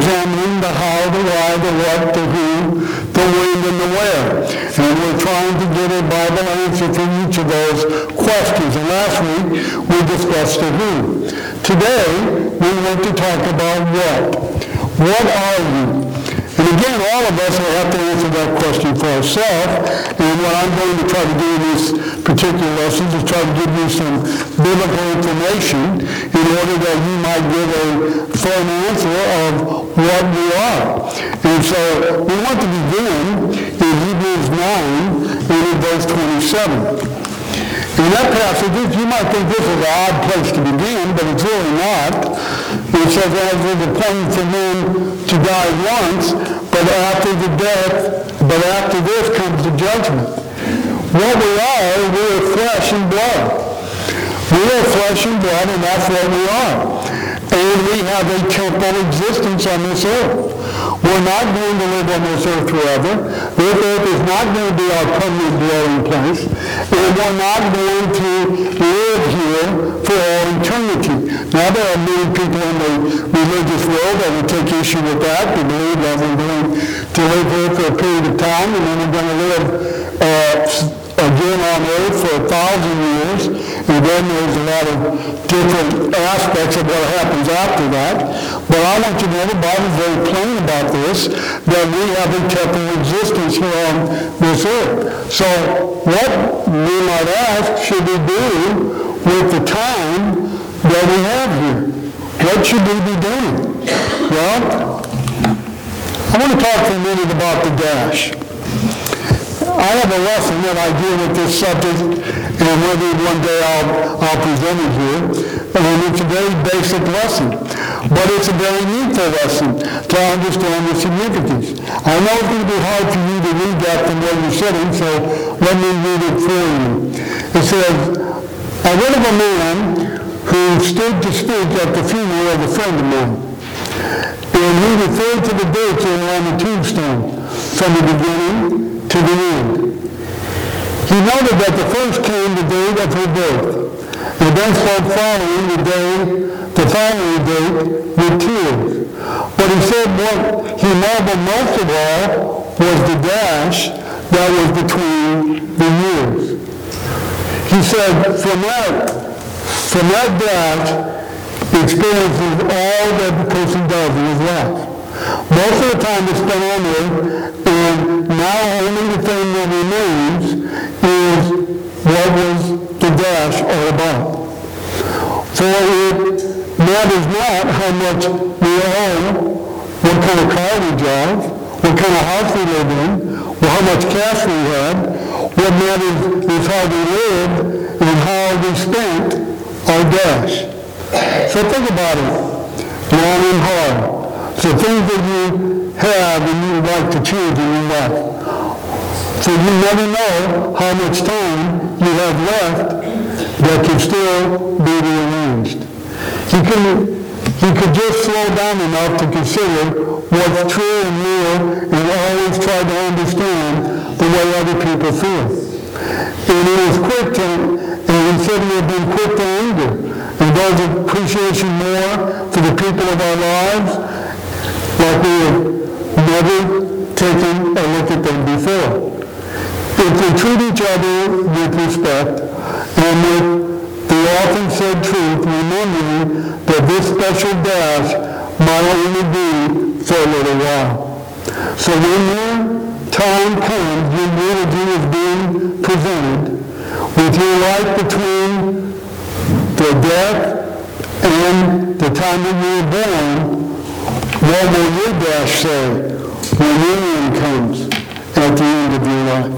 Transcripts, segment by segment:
examining the how, the why, the what, the who, the when, and the where. And we're trying to get a Bible answer for each of those questions. And last week, we discussed the who. Today, we want to talk about what. What are you? And again, all of us will have to answer that question for ourselves. And what I'm going to try to do in this particular lesson is try to give you some biblical information in order that you might give a firm answer of what we are. And so we want to begin in Hebrews 9 and in verse 27. In that passage, you might think this is an odd place to begin, but it's really not. It says, as it is appointed for men to die once, but after this comes the judgment. What we are flesh and blood. We are flesh and blood, and that's what we are. And we have a temporal existence on this earth. We're not going to live on this earth forever. This earth is not going to be our permanent dwelling place. And we're not going to live here for all eternity. Now, there are many people in the religious world that would take issue with that. They believe that we're going to live here for a period of time, and then we're going to live again on earth for 1,000 years. And then there's a lot of different aspects of what happens after that. But I want you to know the Bible is very plain about this, that we have a temporal existence here on this earth. So what we might ask should we do with the time that we have here? What should we be doing? Well, I want to talk for a minute about the dash. I have a lesson that I deal with this subject, and maybe one day I'll present it here. And it's a very basic lesson, but it's a very needful lesson to understand the significance. I know it's going to be hard for you to read that from where you're sitting, so let me read it for you. It says, I read of a man who stood to speak at the funeral of a friend of mine, and he referred to the dates on the tombstone from the beginning to the end. He noted that the first came the date of her birth, and then spoke following the following date with tears. But he said what he marveled most of all was the dash that was between the years. He said from that dash, experiences all that the person does in his life. Most of the time it's spent on earth, and now only the thing that remains is what was the dash all about. For it matters not how much we own, what kind of car we drive, what kind of house we live in, or how much cash we have. What matters is how we lived and how we spent our dash. So think about it, long and hard. So things that you have and you would like to change in your life. So you never know how much time you have left that can still be rearranged. You could just slow down enough to consider what's true and real and always try to understand the way other people feel. And he was quick to, and he said he had been quick to anger. And those appreciation more for the people of our lives, like we have never taken a look at them before. If we treat each other with respect and with the often said truth, remembering that this special dash might only be for a little while. So when your time comes, when eulogy is being presented, with your life between the death and the time that you were born, what will your dash say when your end comes at the end of your life?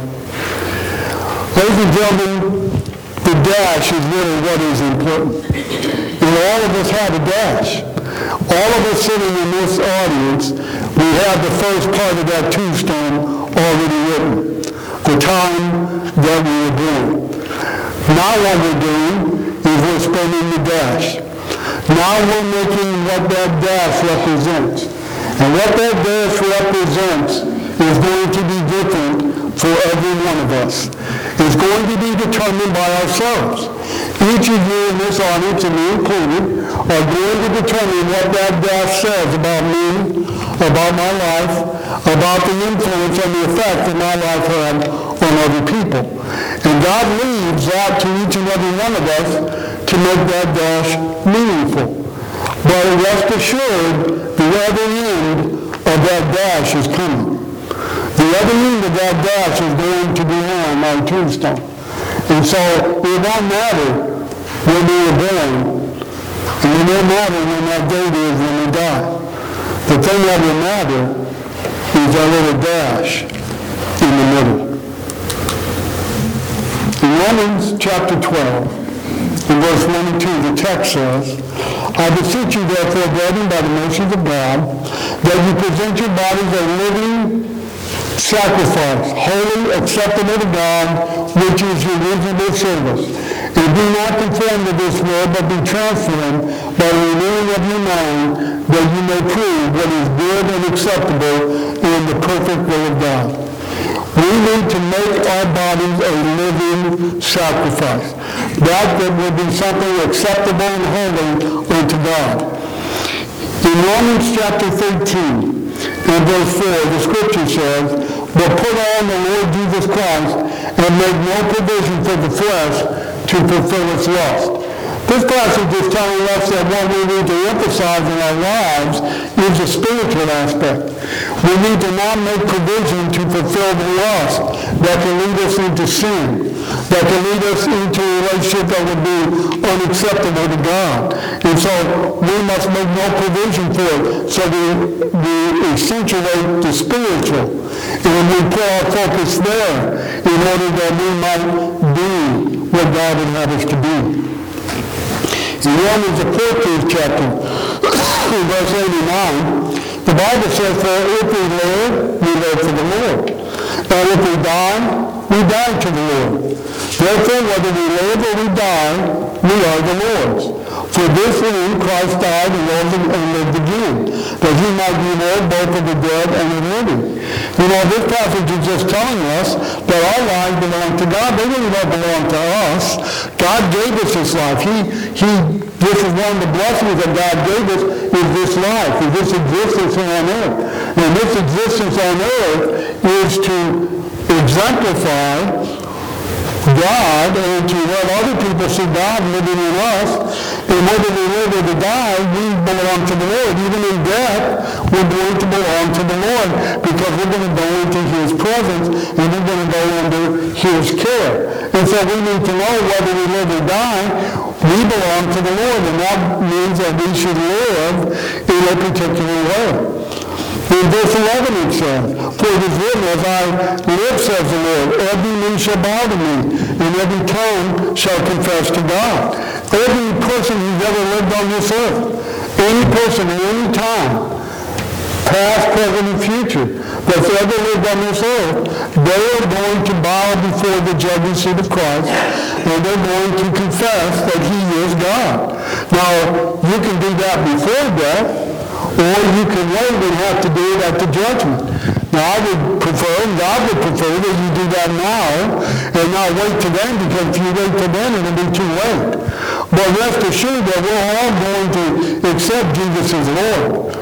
Ladies and gentlemen, the dash is really what is important. And all of us have a dash. All of us sitting in this audience, we have the first part of that tombstone already written. The time that we were born. Now what we're doing is we're spending the dash. Now we're making what that dash represents. And what that dash represents is going to be different for every one of us. It's going to be determined by ourselves. Each of you in this audience, and me included, are going to determine what that dash says about me, about my life, about the influence and the effect that my life had on other people. And God leaves that to each and every one of us to make that dash meaningful. But rest assured, the other end of that dash is coming. The other end of that dash is going to be on my tombstone. And so it won't matter when we were born, and it won't matter when that date is when we die. The thing that will matter is that little dash in the middle. In Romans chapter 12, in verse 1 and 2, the text says, I beseech you therefore, brethren, by the mercies of God, that you present your bodies a living sacrifice, holy, acceptable to God, which is your reasonable service. And be not conformed to this world, but be transformed by the renewing of your mind, that you may prove what is good and acceptable in the perfect will of God. We need to make our bodies a living sacrifice. That will be something acceptable and holy unto God. In Romans chapter 13, in verse 4, the scripture says, but put on the Lord Jesus Christ and make no provision for the flesh to fulfill its lust. This passage is telling us that what we need to emphasize in our lives is the spiritual aspect. We need to not make provision to fulfill the lust that can lead us into sin, that can lead us into a relationship that would be unacceptable to God. And so we must make no provision for it. So we accentuate the spiritual. And we put our focus there in order that we might be what God would have us to be. In Romans the 14th chapter, verse 89, the Bible says, for if we live for the Lord. And if we die to the Lord. Therefore, whether we live or we die, we are the Lord's. For this reason Christ died and rose and lived again, that he might be Lord both of the dead and the living. You know, this passage is just telling us that our lives belong to God. They really don't belong to us. God gave us this life. This is one of the blessings that God gave us, is this life, is this existence on earth. And this existence on earth is to exemplify God and to let other people see God living in us. And whether we live or we die, we belong to the Lord. Even in death, we're going to belong to the Lord because we're going to go into his presence and we're going to go under his care. And so we need to know whether we live or die, we belong to the Lord. And that means that we should live in a particular way. In verse 11 it says, for it is written, as I live, says the Lord, every knee shall bow to me, and every tongue shall confess to God. Every person who's ever lived on this earth, any person at any time, past, present, and future, that's ever lived on this earth, they are going to bow before the judgment seat of Christ, and they're going to confess that he is God. Now, you can do that before death, or you can wait and have to do it at the judgment. Now, I would prefer, and God would prefer, that you do that now and not wait till then, because if you wait till then, it'll be too late. But rest assured that we're all going to accept Jesus as Lord.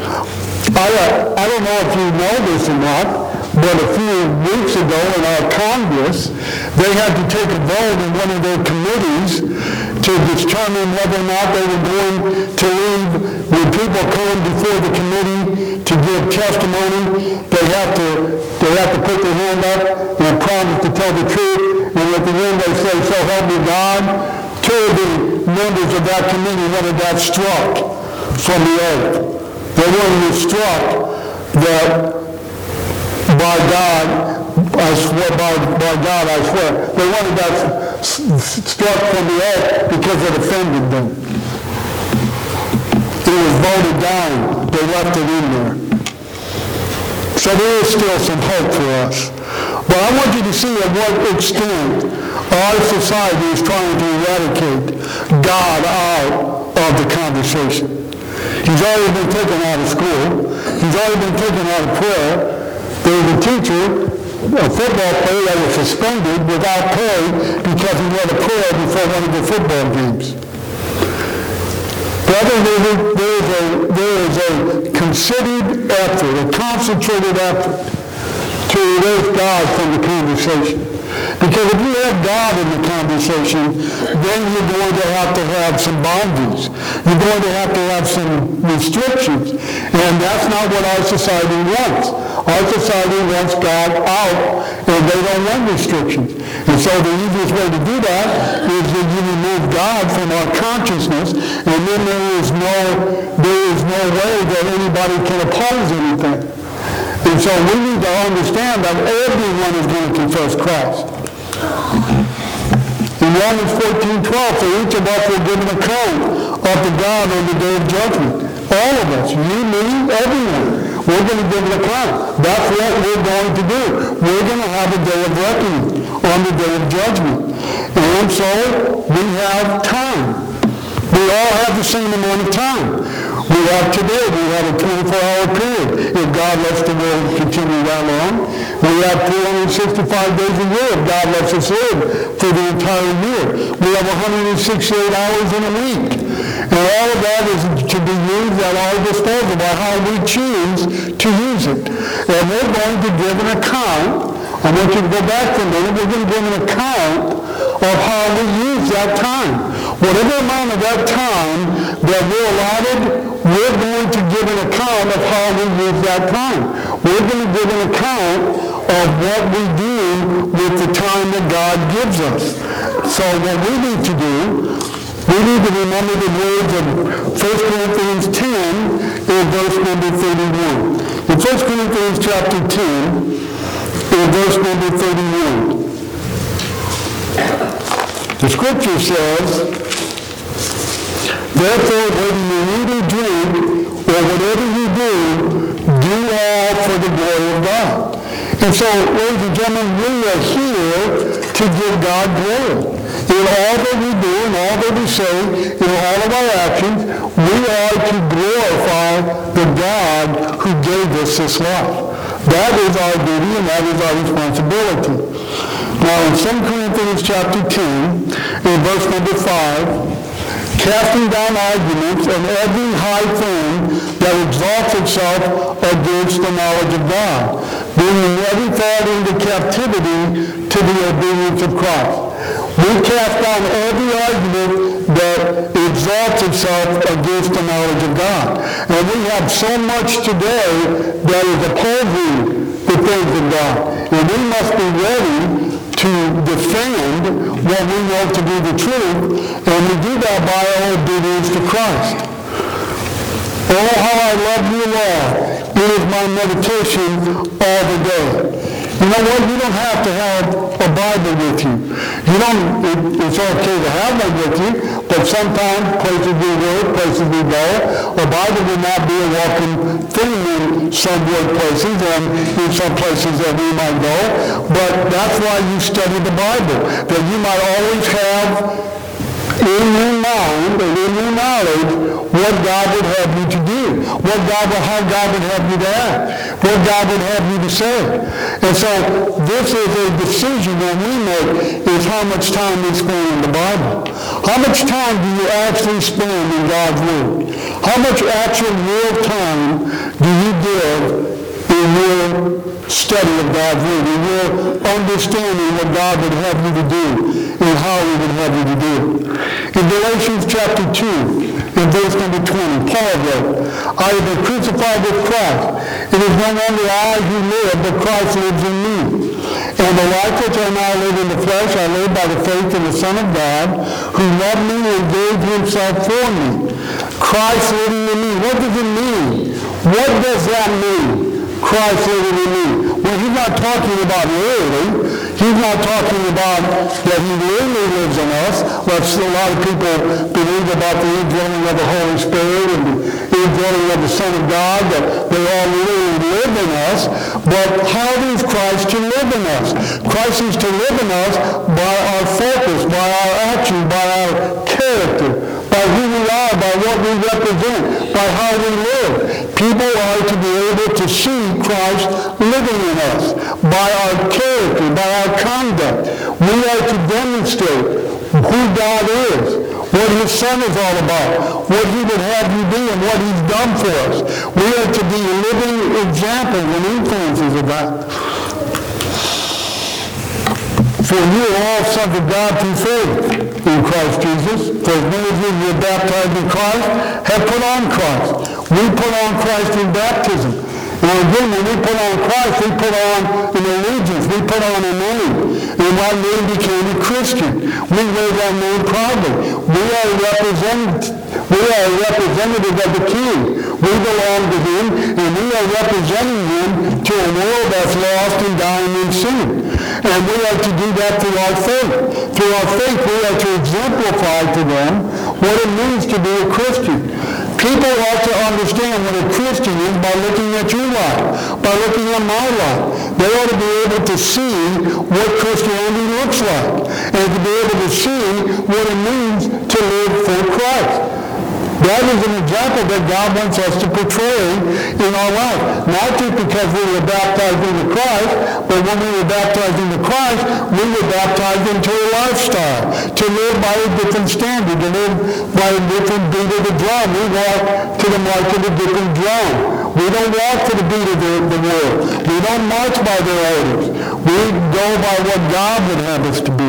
I don't know if you know this or not, but a few weeks ago in our Congress, they had to take a vote in one of their committees to determine whether or not they were going to leave. When people come before the committee to give testimony, they have to put their hand up and promise to tell the truth. And at the end they say, so help me God. Two of the members of that committee got struck from the oath. They weren't struck that by God, I swear. They wanted that struck from the oath because it offended them. It was voted down. They left it in there. So there is still some hope for us. But I want you to see at what extent our society is trying to eradicate God out of the conversation. He's already been taken out of school. He's already been taken out of prayer. There was a teacher a football player that was suspended without pay because he led a prayer before one of the football games. Brother, there is a considered effort, a concentrated effort to erase God from the conversation. Because if you have God in the conversation, then you're going to have some boundaries. You're going to have some restrictions. And that's not what our society wants. Our society wants God out, and they don't want restrictions. And so the easiest way to do that is that you remove God from our consciousness, and then there is no way that anybody can oppose anything. And so we need to understand that everyone is going to confess Christ. In Romans 14:12, for each of us will give an account of the God on the day of judgment. All of us, you, me, everyone, we're going to give an account. That's what we're going to do. We're going to have a day of reckoning on the day of judgment. And so we have time. We all have the same amount of time. We have today, we have a 24-hour period. If God lets the world continue that long, we have 365 days a year if God lets us live for the entire year. We have 168 hours in a week. And all of that is to be used at our disposal by how we choose to use it. And we're going to give an account. I want you to go back for a minute. We're going to give an account of how we use that time. Whatever amount of that time that we're allotted, we're going to give an account of how we use that time. We're going to give an account of what we do with the time that God gives us. So what we need to do, we need to remember the words of 1 Corinthians 10 in verse number 31. In 1 Corinthians chapter 10, in verse number 31. The scripture says, therefore, whether you eat or drink, or whatever you do all for the glory of God. And so, ladies and gentlemen, we are here to give God glory. In all that we do, in all that we say, in all of our actions, we are to glorify the God who gave us this life. That is our duty and that is our responsibility. Now in 2 Corinthians chapter 10, in verse number 5, casting down arguments and every high thing that exalts itself against the knowledge of God, bringing every thought into captivity to the obedience of Christ. We cast down every argument that exalts itself against the knowledge of God. And we have so much today that is opposing the things of God. And we must be ready to defend what we know to be the truth, and we do that by our obedience to Christ. Oh, how I love you, Lord. It is my meditation all the day. You know what? You don't have to have a Bible with you. It's okay to have one with you, but sometimes places we work, places we go, a Bible will not be a welcome thing in some workplaces and in some places that we might go. But that's why you study the Bible, that you might always have in your mind and in your knowledge what God would have you to do, how God would have you to act, what God would have you to say. And so this is a decision that we make, is how much time we spend in the Bible. How much time do you actually spend in God's Word? How much actual real time do you give in your study of God's Word, in your understanding what God would have you to do and how He would have you to do it? In Galatians chapter 2, in verse number 20, Paul wrote, I have been crucified with Christ. It is no longer I who live, but Christ lives in me. And the life which I now live in the flesh, I live by the faith in the Son of God, who loved me and gave himself for me. Christ living in me. What does it mean? What does that mean? Christ living in me. Well, he's not talking about literally. He's not talking about that he literally lives in us. Like a lot of people believe about the indwelling of the Holy Spirit and the indwelling of the Son of God, that they all literally live in us. But how is Christ to live in us? Christ is to live in us by our focus, by our action, by our character, by who we are, by what we represent, by how we live. People are to be able to see Christ living in us, by our character, by our conduct. We are to demonstrate who God is, what his Son is all about, what he would have you be, and what he's done for us. We are to be living examples and influences of that. For you are all sons of God through faith in Christ Jesus. For as many of you who are baptized in Christ have put on Christ. We put on Christ in baptism. And again, when we put on Christ, we put on an allegiance. We put on a name. And our name became a Christian. We wear that name proudly. We are representative of the King. We belong to him, and we are representing him to a world that's lost and dying in sin. And we are to do that through our faith. Through our faith, we are to exemplify to them what it means to be a Christian. People ought to understand what a Christian is by looking at your life, by looking at my life. They ought to be able to see what Christianity looks like, and to be able to see what it means to live for Christ. That is an example that God wants us to portray in our life. Not just because we were baptized into Christ, but when we were baptized into Christ, we were baptized into a lifestyle, to live by a different standard, to live by a different beat of the drum. We walk to the mark of a different drum. We don't walk to the beat of the world. We don't march by their orders. We go by what God would have us to be.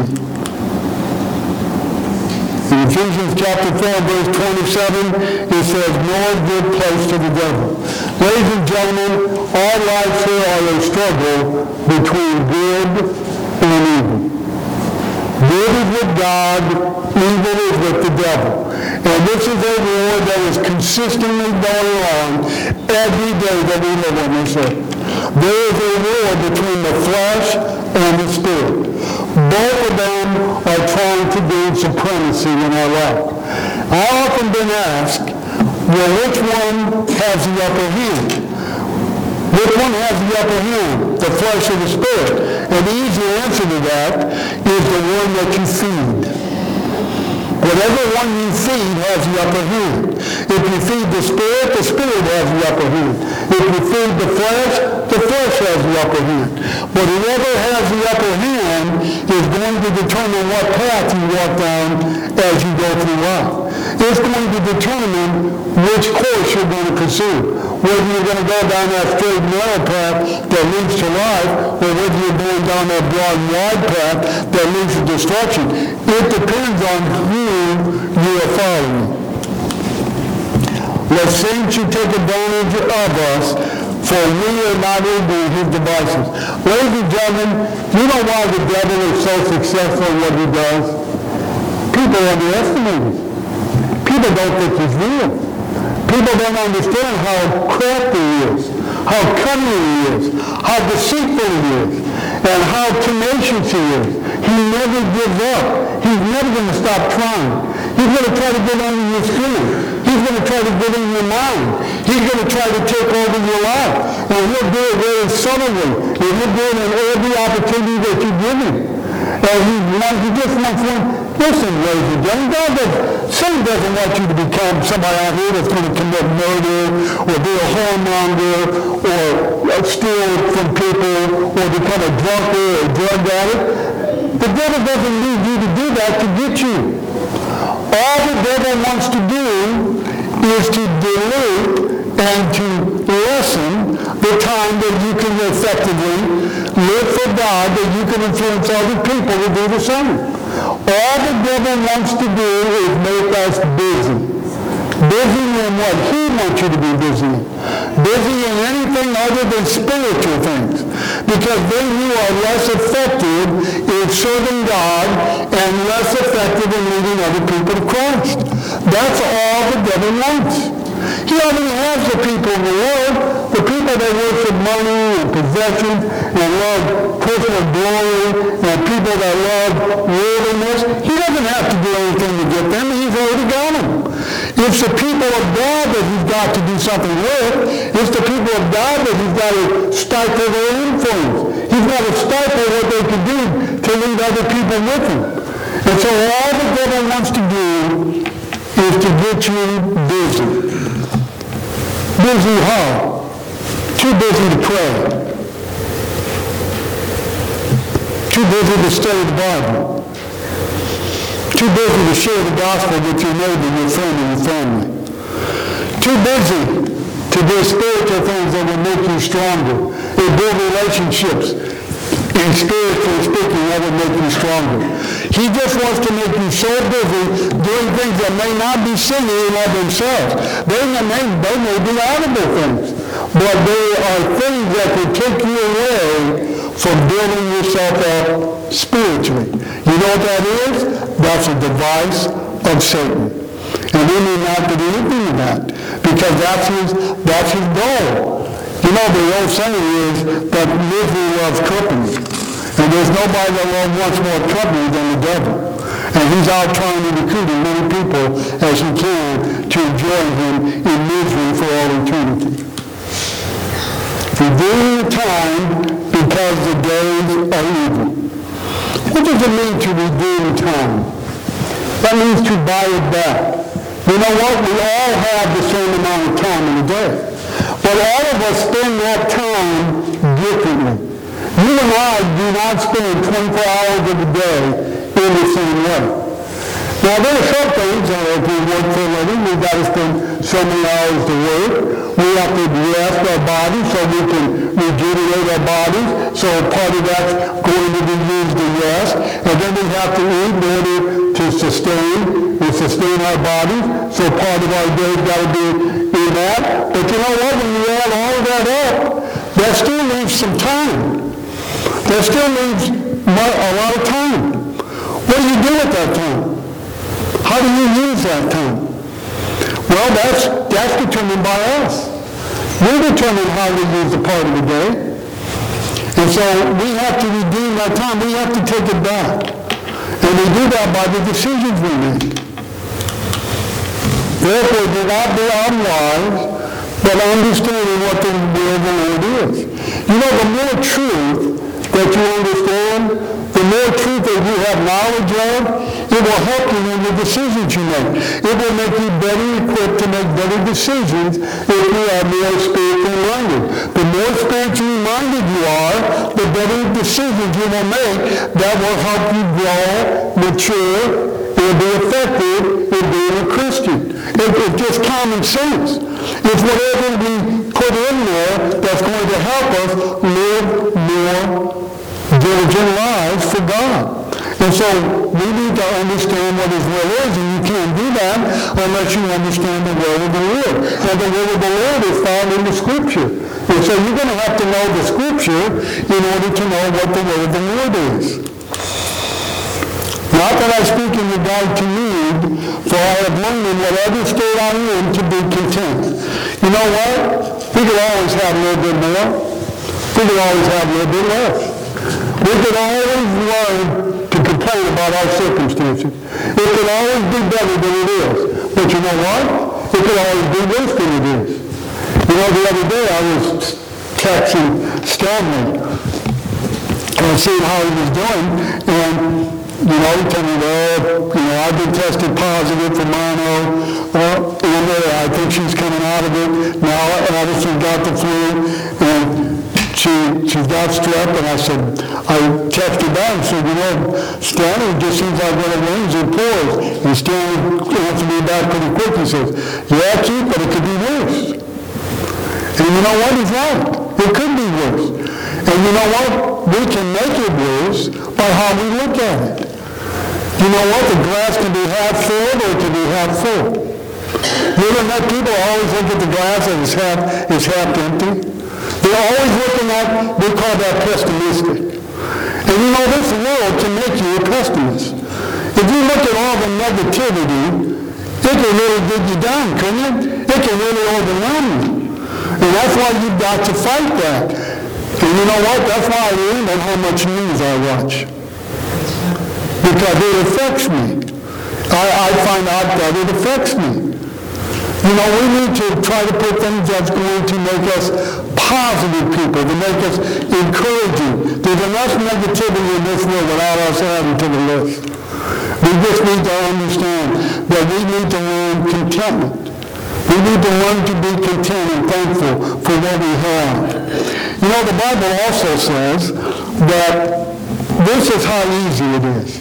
In Ephesians chapter 4, verse 27, it says, "No good place to the devil." Ladies and gentlemen, our lives here are a struggle between good and evil. Good is with God, evil is with the devil. And this is a war that is consistently going on every day that we live on this earth. There is a war between the flesh and the spirit. Both of them are trying to gain supremacy in our life. I've often been asked, well, which one has the upper hand? Which one has the upper hand, the flesh or the spirit? And the easy answer to that is the one that you feed. Whatever one you feed has the upper hand. If you feed the spirit has the upper hand. If you feed the flesh has the upper hand. But whoever has the upper hand is going to determine what path you walk down as you go through life. It's going to determine which course you're going to pursue. Whether you're going to go down that straight and narrow path that leads to life, or whether you're going down that broad and wide path that leads to destruction. It depends on who you are following. Lest Satan should take advantage of us, for we are not able to his devices. Ladies and gentlemen, you know why the devil is so successful in what he does? People underestimate him. People don't think he's real. People don't understand how crafty he is, how cunning he is, how deceitful he is, and how tenacious he is. He never gives up. He's never going to stop trying. He's going to try to get under your skin. He's going to try to get in your mind. He's going to try to take over your life. And he'll do it very subtly. And he'll do it in every opportunity that you give him. And he just wants one. Listen, ladies and gentlemen, Satan doesn't want you to become somebody out here that's going to commit murder or be a whoremonger or steal from people or become a drunkard or a drug addict. The devil doesn't need you to do that to get you. All the devil wants to do is to dilute and to lessen the time that you can effectively live for God, that you can influence other people to do the same. All the devil wants to do is make us busy. Busy in what he wants you to be busy in. Busy in anything other than spiritual things. Because then you are less effective in serving God and less effective in leading other people to Christ. That's all the devil wants. He already has the people in the world, the people that worship money and possessions and love personal glory and people that love worldliness. He doesn't have to do anything to get them. He's already got them. It's the people of God that he's got to do something with. It's the people of God that he's got to stifle their influence. He's got to stifle what they can do to lead other people with him. And so all the devil wants to do is to get you busy. Busy how? Too busy to pray. Too busy to study the Bible. Too busy to share the gospel with your neighbor, your friend, and your family. Too busy to do spiritual things that will make you stronger and build relationships. And spiritually speaking, that will make you stronger. He just wants to make you so busy doing things that may not be sinning in of themselves. They may be audible things, but they are things that will take you away from building yourself up spiritually. You know what that is? That's a device of Satan. And we need not to do anything with that, because that's his goal. You know, the old saying is that misery loves company. And there's nobody that wants more company than the devil. And he's out trying to recruit as many people as he can to join him in misery for all eternity. Redeem the time because the days are evil. What does it mean to redeem time? That means to buy it back. You know what? We all have the same amount of time in a day. But all of us spend that time differently. You and I do not spend 24 hours of the day in the same way. Now, there are some things, if we work for a living, we've got to spend so many hours to work. We have to rest our bodies so we can regenerate our bodies. So part of that's going to be used to rest. And then we have to eat in order to sustain our bodies. So part of our day has got to be in that. But you know what? When you add all of that up, that still leaves some time. That still leaves a lot of time. What do you do with that time? How do you use that time? Well, that's determined by us. We determine how we use the part of the day. And so we have to redeem that time. We have to take it back. And we do that by the decisions we make. Therefore, do not be unwise, but understanding what the will of the Lord is. You know, the more truth that you understand, the more truth that you have knowledge of, it will help you in the decisions you make. It will make you better equipped to make better decisions if you are more spiritually minded. The more spiritually minded you are, the better decisions you will make that will help you grow, mature, and be effective in being a Christian. It's just common sense. It's whatever we put in there that's going to help us live more diligent lives for God. And so we need to understand what his will is, and you can't do that unless you understand the will of the Lord. And the will of the Lord is found in the Scripture. And so you're going to have to know the Scripture in order to know what the will of the Lord is. Not that I speak in regard to need, for I have learned in whatever state I am to be content. You know what? We could always have a little bit more. We could always have a little bit less. We could always learn to complain about our circumstances. It could always be better than it is. But you know what? It could always be worse than it is. You know, the other day I was texting Stanley and seeing how he was doing, and you know, he told me, well, I've been tested positive for mono, and I think she's coming out of it. Now Addison got the flu, and she's got strep, and I texted back and said, Stanley just seems like one of those that pours. And Stanley answered me back pretty quick. He says, yeah, Keith, but it could be worse. And you know what? He's right. It could be worse. And you know what? We can make it worse by how we look at it. You know what? The glass can be half filled or it can be half full. You know that people always look at the glass and it's half empty? They're always looking at, we call that pessimistic. And you know, this world can make you a pessimist. If you look at all the negativity, it can really dig you down, couldn't it? It can really overwhelm you. And that's why you've got to fight that. And you know what? That's why I limit how much news I watch. Because it affects me. I find out that it affects me. You know, we need to try to put things that's going to make us positive people, to make us encouraging. There's enough negativity in this world without us adding to the list. We just need to understand that we need to learn contentment. We need to learn to be content and thankful for what we have. You know, the Bible also says that this is how easy it is.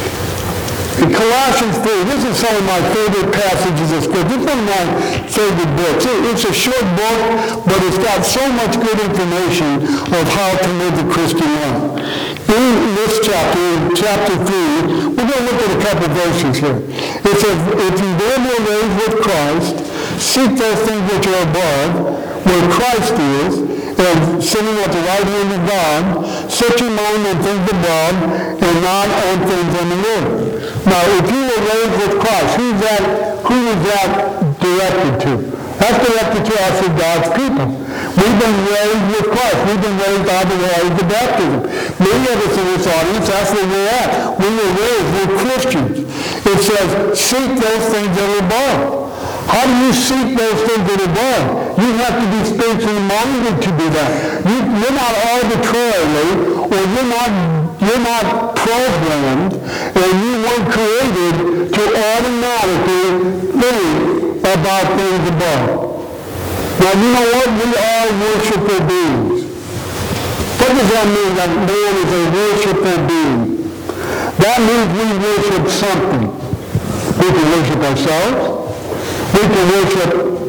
In Colossians 3, this is some of my favorite passages of Scripture. It's one of my favorite books. It's a short book, but it's got so much good information of how to live the Christian life. In this chapter, in chapter 3, we're going to look at a couple of verses here. It says, if you then were raised with Christ, seek those things which are above, where Christ is, and sitting at the right hand of God, set your mind on things above, and not on things on the earth. Now, if you were raised with Christ, who is that directed to? That's directed to us as God's people. We've been raised with Christ. We've been raised by the water of baptism. Many of us in this audience, that's where we're at. We were raised, we're Christians. It says, seek those things that are above. How do you seek those things that are above? You have to be spiritually minded to do that. You're not arbitrarily, or you're not programmed, and you weren't created to automatically think about things above. Now, you know what? We are worshipful beings. What does that mean, that man is a worshipful being? That means we worship something. We can worship ourselves. We can worship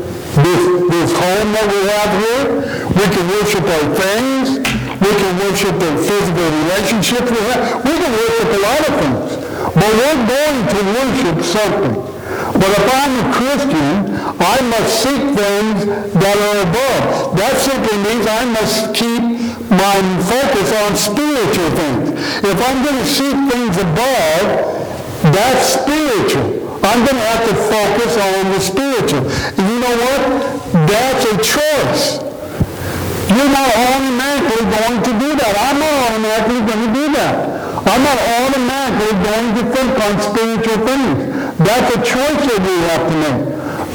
this home that we have here. We can worship our things. We can worship the physical relationships we have. We can worship a lot of things. But we're going to worship something. But if I'm a Christian, I must seek things that are above. That simply means I must keep my focus on spiritual things. If I'm going to seek things above, that's spiritual. I'm going to have to focus on the spiritual. And you know what? That's a choice. You're not automatically going to do that. I'm not automatically going to do that. I'm not automatically going to think on spiritual things. That's a choice that we have to make.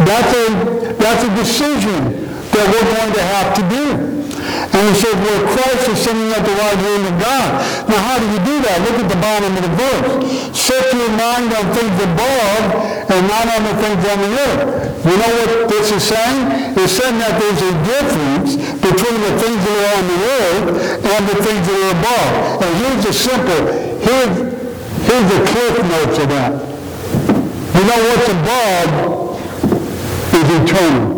That's a decision that we're going to have to do. And he said, well, Christ is sitting at the right hand of God. Now, how do you do that? Look at the bottom of the verse. Set your mind on things above and not on the things on the earth. You know what this is saying? It's saying that there's a difference between the things that are on the earth and the things that are above. And here's the cliff notes of that. You know what's above is eternal.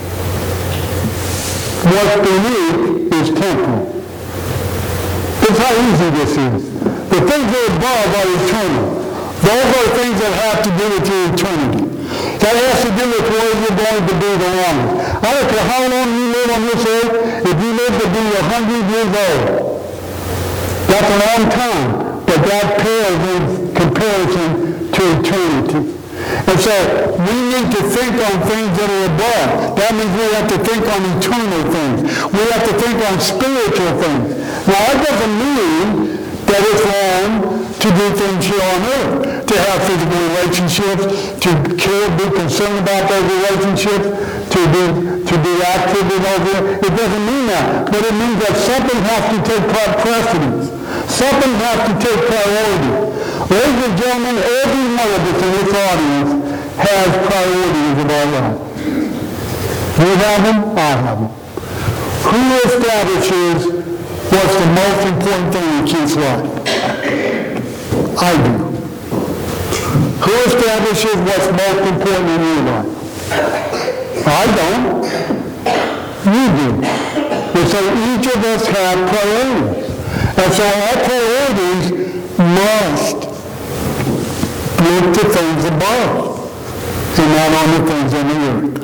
What's beneath is temporal. That's how easy this is. The things that are above are eternal. Those are things that have to do with your eternity. That has to do with where you're going to be the longest. I don't care how long you live on this earth, if you live to be 100 years old, that's a long time, but that pales in comparison to eternity. And so we need to think on things that are above. That means we have to think on eternal things. We have to think on spiritual things. Now, that doesn't mean that it's wrong to do things here on earth, to have physical relationships, to care, be concerned about those relationships, to be active in those. It doesn't mean that. But it means that something has to take precedence. Something has to take priority. Ladies and gentlemen, every one of us in this audience has priorities of our life. You have them, I have them. Who establishes what's the most important thing in Keith's life? I do. Who establishes what's most important in your life? I don't. You do. And so each of us have priorities. And so our priorities must look to things above and not on the things on the earth.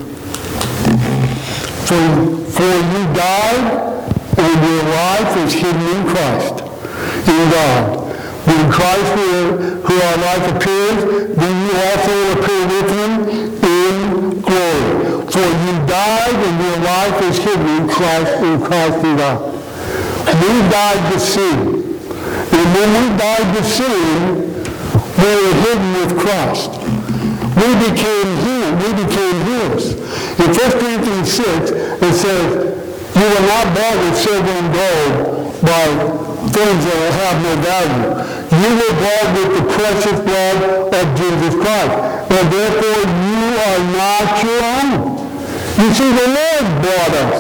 For you died, and your life is hidden in Christ, in God. When Christ, who our life appears, then you also appear with him in glory. For you died, and your life is hidden in Christ in God. We died to sin. And when we died to sin, we were hidden with Christ. We became him. We became his. In 1 Corinthians 6, it says, you were not bought with silver and gold by things that have no value. You were bought with the precious blood of Jesus Christ, and therefore you are not your own. You see, the Lord bought us.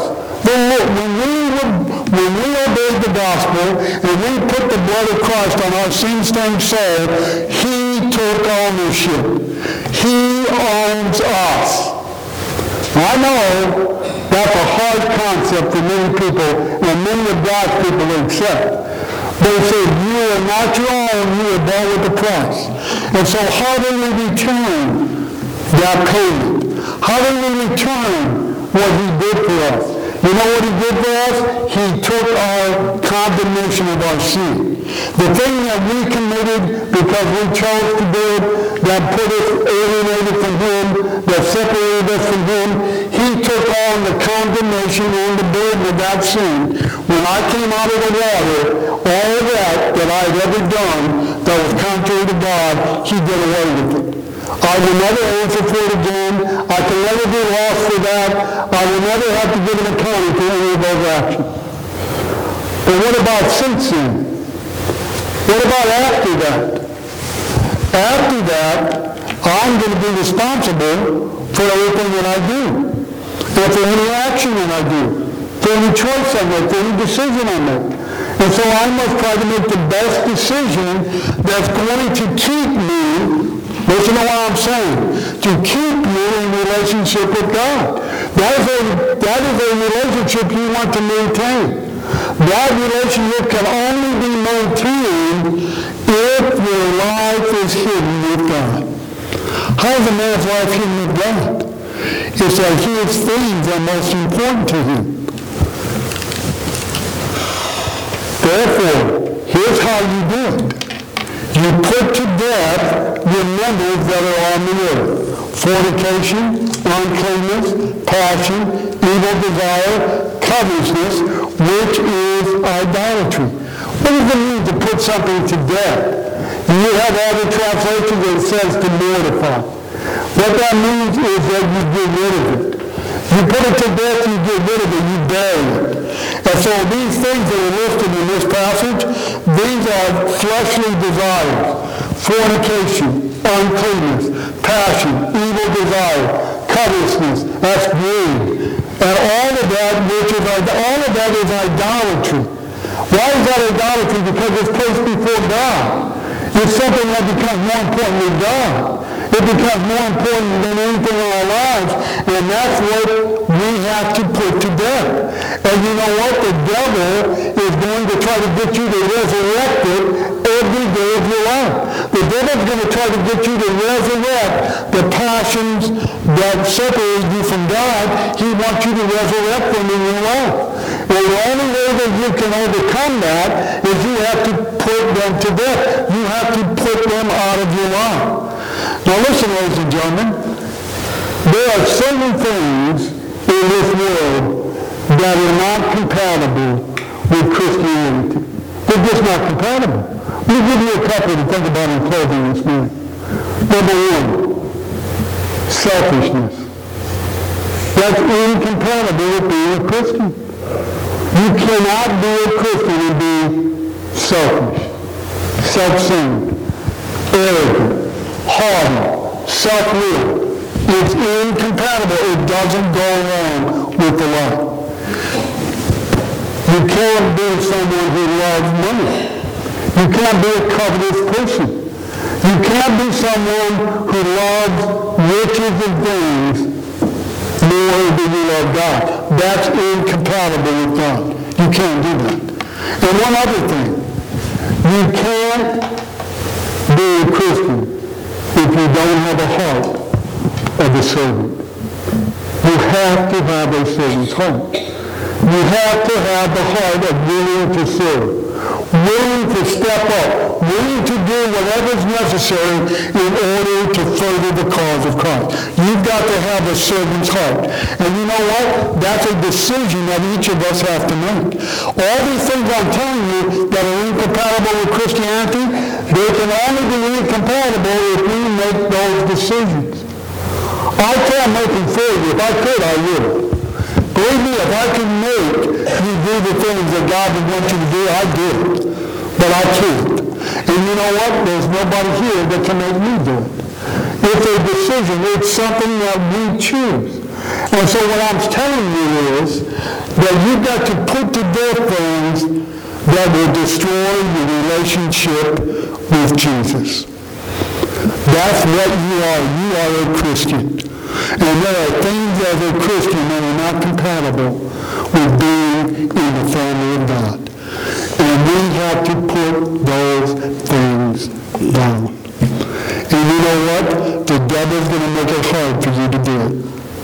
When we obeyed the gospel and we put the blood of Christ on our sin-stained soul, he took ownership. He owns us. I know that's a hard concept for many people and many of God's people to accept. They say, you are not your own, you are bought with a price. And so how do we return that payment? How do we return what he did for us? You know what he did for us? He took our condemnation of our sin. The thing that we committed because we chose to do it, that put us alienated from him, that separated us from him, he took on the condemnation and the burden of that sin. When I came out of the water, all that I had ever done that was contrary to God, he did away with it. I will never answer for it again. I can never be lost for that. I will never have to give an accounting for any of those actions. But what about since then? What about after that? After that, I'm going to be responsible for everything that I do. And for any action that I do. For any choice I make. For any decision I make. And so I must try to make the best decision that's going to keep me, listen to what I'm saying, to keep you in relationship with God. That is a relationship you want to maintain. That relationship can only be maintained if your life is hidden with God. How is a man's life hidden with God? It's that his things are most important to him. Therefore, here's how you do it. You put to death your members that are on the earth. Fornication, uncleanness, passion, evil desire, covetousness, which is idolatry. What does it mean to put something to death? You have other translations that says to mortify. What that means is that you get rid of it. You put it to death, you get rid of it, you bury it. And so these things that are listed in this passage, these are fleshly desires. Fornication, uncleanness, passion, evil desire, covetousness, that's greed. And all of that is idolatry. Why is that idolatry? Because it's placed before God. It's something that becomes more important than God. It becomes more important than anything in our lives, and that's what we have to put to death. And you know what? The devil is going to try to get you to resurrect it every day of your life. The devil's going to try to get you to resurrect the passions that separate you from God. He wants you to resurrect them in your life. And the only way that you can overcome that is you have to put them to death. You have to put them out of your life. Now listen, ladies and gentlemen, there are certain things in this world that are not compatible with Christianity. They're just not compatible. Let me give you a couple to think about in closing this morning. Number one, selfishness. That's incompatible with being a Christian. You cannot be a Christian and be selfish, self-centered, arrogant, haughty, self-willed. It's incompatible. It doesn't go along with the life. You can't be someone who loves money. You can't be a covetous person. You can't be someone who loves riches and things more than you love God. That's incompatible with God. You can't do that. And one other thing, you can't be a Christian if you don't have a heart of a servant. You have to have a servant's heart. You have to have the heart of willing to serve, willing to step up, willing to do whatever is necessary in order to further the cause of Christ. You've got to have a servant's heart. And you know what? That's a decision that each of us have to make. All these things I'm telling you that are incompatible with Christianity, they can only be incompatible if we make those decisions. I can't make them for you. If I could, I would. Believe me, if I could make you do the things that God would want you to do, I'd do it. but I can't. And you know what? There's nobody here that can make me do it. It's a decision. It's something that we choose. And so what I'm telling you is that you've got to put to death things that will destroy your relationship with Jesus. That's what you are. You are a Christian. And there are things as a Christian that are not compatible with being in the family of God. And we have to put those things down. And you know what? The devil's going to make it hard for you to do it.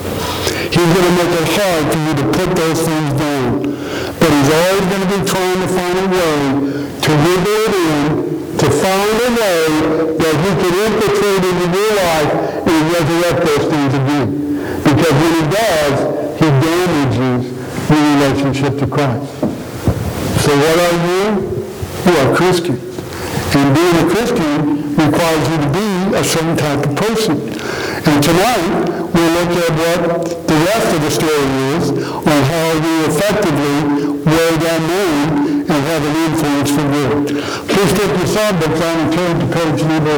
He's going to make it hard for you to put those things down. But he's always going to be trying to find a way to wiggle it in, to find a way that he can infiltrate into your life and resurrect those things again. Because when he does, he damages your relationship to Christ. So what are you? You are a Christian. And being a Christian requires you to be a certain type of person. And tonight, we'll look at what the rest of the story is on how we effectively wear that name and have an influence for good. Please take your songbooks on and turn to page number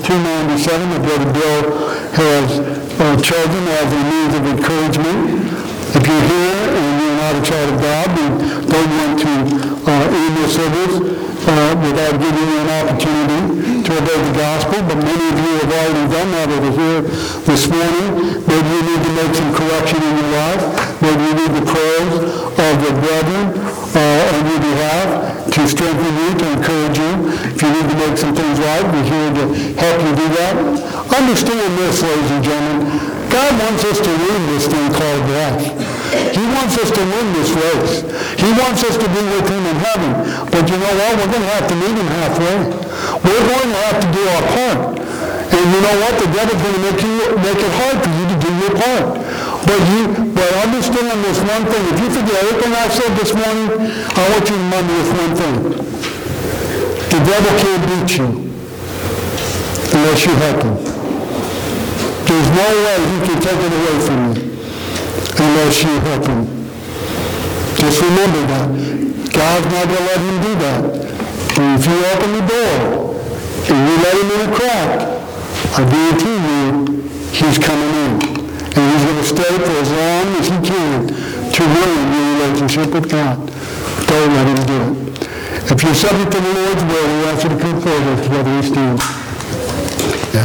297 that Brother Bill has chosen as a means of encouragement. If you're here and you're not a child of God, we don't want to end this service without giving you an opportunity to obey the gospel, but many of you have already done that over here this morning. Maybe you need to make some correction in your life. Maybe you need the prayers of the brethren on your behalf to strengthen you, to encourage you. If you need to make some things right, we're here to help you do that. Understand this, ladies and gentlemen. God wants us to win this thing called life. He wants us to win this race. He wants us to be with him in heaven. But you know what? We're going to have to meet him halfway. We're going to have to do our part. And you know what? The devil's going to make it hard for you to do your part. But understand this one thing. If you forget everything I said this morning, I want you to remember this one thing. The devil can't beat you unless you help him. There's no way he can take it away from you unless you help him. Just remember that. God's not going to let him do that. And if you open the door and you let him in a crack, I guarantee you he's coming in. And he's going to stay for as long as he can to ruin your relationship with God. Don't let him do it. If you're subject to the Lord's will, we ask you to come forward together we stand.